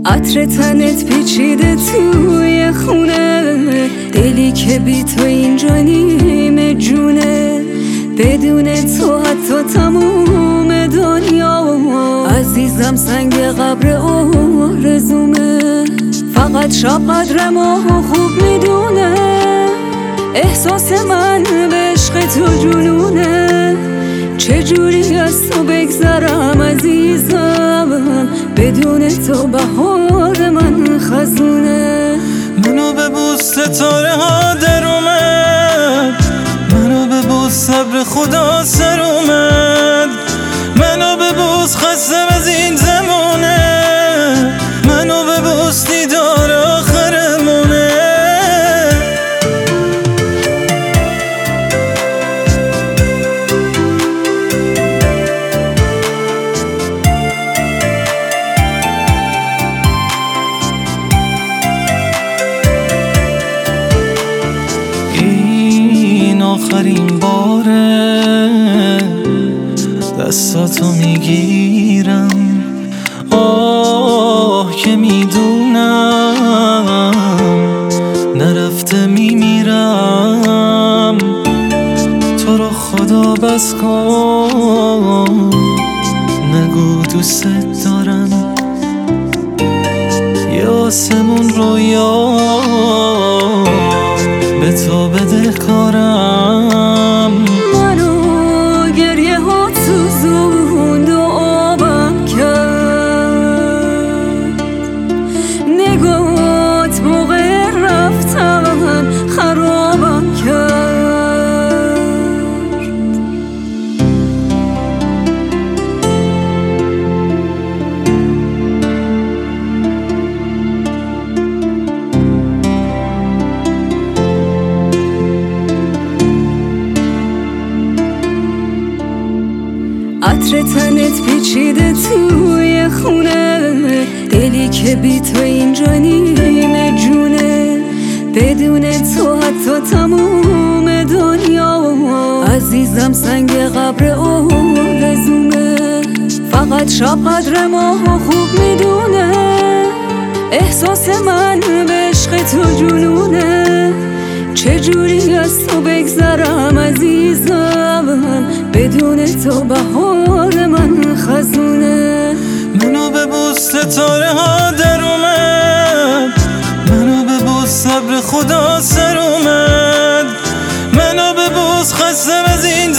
عطر تنت پیچیده توی خونه، دلی که بی تو اینجا نیمه جونه. بدون تو حتی تموم دنیا عزیزم سنگ قبر آرزومه. فقط شب قدر ما خوب میدونه، احساس من به عشق تو جنونه. چجوری از تو بگذرم عزیزم، بدون تو بهار من خزونه. منو ببوس ستاره ها در اومد، منو ببوس صبر خدا سر اومد. منو ببوس خستم از این زمونه، منو ببوس دیدار آخرمونه. آخرین باره دستاتو میگیرم، آه که میدونم نرفته میمیرم. تو رو خدا بس کن، نگو دوست دارم. یه آسمون رویا به تو بده کارم. منو گریه ها سوزوند و آبم کرد، نگات موقع رفتن خرابم کرد. عطر تنت پیچیده توی خونه، دلی که بی تو اینجا نیمه جونه. بدون تو حتی تموم دنیا عزیزم سنگ قبر آرزومه. فقط شب قدر ما خوب میدونه، احساس من به عشق تو جنونه. چجوری از تو بگذرم عزیزم، بدون تو بهار من خزونه. منو ببوس ستاره ها در اومد، منو ببوس صبر خدا سر اومد. منو ببوس خستم از این